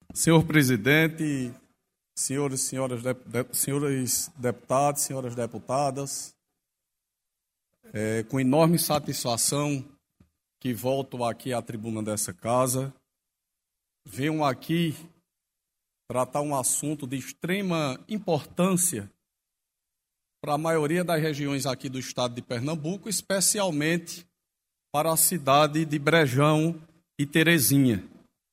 Senhor presidente, senhores deputados, senhoras deputadas, com enorme satisfação que volto aqui à tribuna dessa casa, venho aqui tratar um assunto de extrema importância para a maioria das regiões aqui do estado de Pernambuco, especialmente para a cidade de Brejão e Terezinha.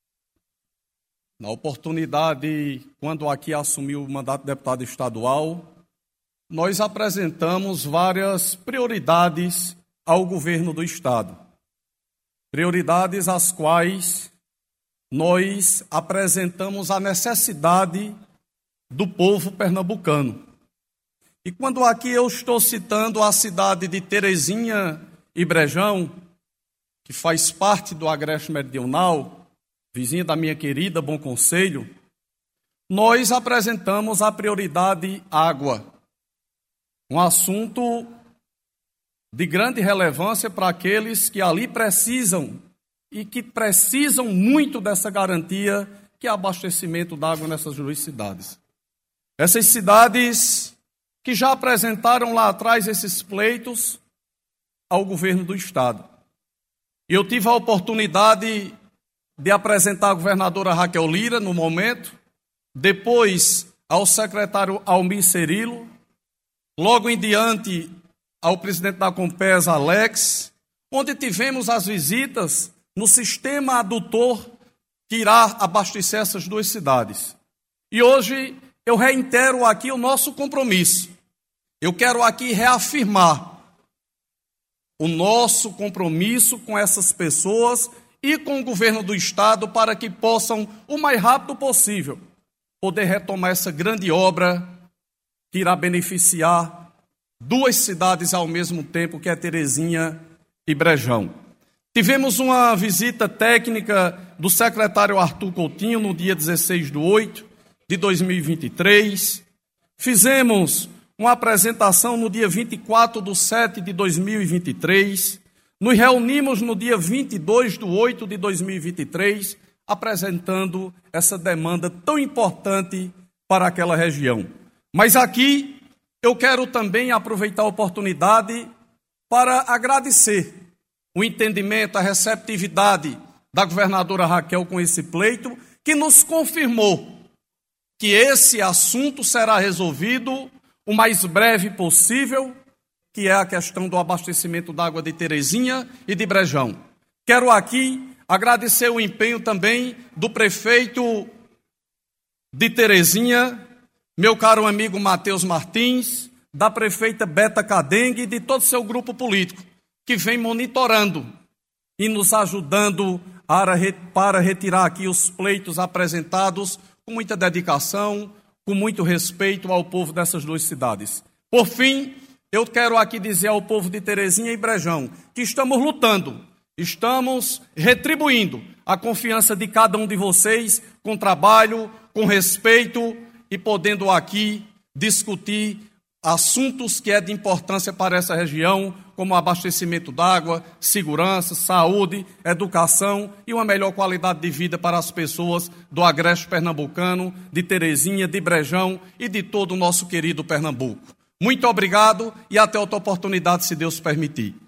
Na oportunidade, quando aqui assumiu o mandato de deputado estadual, nós apresentamos várias prioridades ao governo do estado. Prioridades às quais nós apresentamos a necessidade do povo pernambucano. E quando aqui eu estou citando a cidade de Terezinha e Brejão, que faz parte do Agreste Meridional, vizinha da minha querida Bom Conselho, nós apresentamos a prioridade água, um assunto de grande relevância para aqueles que ali precisam e que precisam muito dessa garantia que é abastecimento d'água nessas duas cidades. Essas cidades que já apresentaram lá atrás esses pleitos ao governo do estado. E eu tive a oportunidade de apresentar a governadora Raquel Lira no momento, depois ao secretário Almir Serilo, logo em diante ao presidente da Compesa, Alex, onde tivemos as visitas no sistema adutor que irá abastecer essas duas cidades. E hoje eu reitero aqui o nosso compromisso. Eu quero aqui reafirmar o nosso compromisso com essas pessoas e com o governo do estado para que possam, o mais rápido possível, poder retomar essa grande obra que irá beneficiar duas cidades ao mesmo tempo, que é Terezinha e Brejão. Tivemos uma visita técnica do secretário Arthur Coutinho no dia 16/8/2023. Fizemos uma apresentação no dia 24/7/2023. Nos reunimos no dia 22/8/2023, apresentando essa demanda tão importante para aquela região. Mas aqui eu quero também aproveitar a oportunidade para agradecer o entendimento, a receptividade da governadora Raquel com esse pleito, que nos confirmou que esse assunto será resolvido o mais breve possível, que é a questão do abastecimento d'água de Terezinha e de Brejão. Quero aqui agradecer o empenho também do prefeito de Terezinha, meu caro amigo Matheus Martins, da prefeita Beta Cadengue e de todo o seu grupo político, que vem monitorando e nos ajudando para retirar aqui os pleitos apresentados com muita dedicação, com muito respeito ao povo dessas duas cidades. Por fim, eu quero aqui dizer ao povo de Terezinha e Brejão que estamos lutando, estamos retribuindo a confiança de cada um de vocês com trabalho, com respeito e podendo aqui discutir assuntos que é de importância para essa região, como abastecimento d'água, segurança, saúde, educação e uma melhor qualidade de vida para as pessoas do Agreste Pernambucano, de Terezinha, de Brejão e de todo o nosso querido Pernambuco. Muito obrigado e até outra oportunidade, se Deus permitir.